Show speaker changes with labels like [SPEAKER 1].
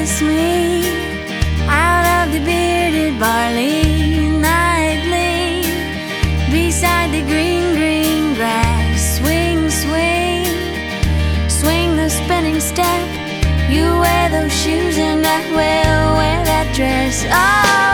[SPEAKER 1] kiss me out of the bearded barley nightly, beside the green, green grass. Swing, swing, swing the spinning step. You wear those shoes and I will wear that dress. Oh,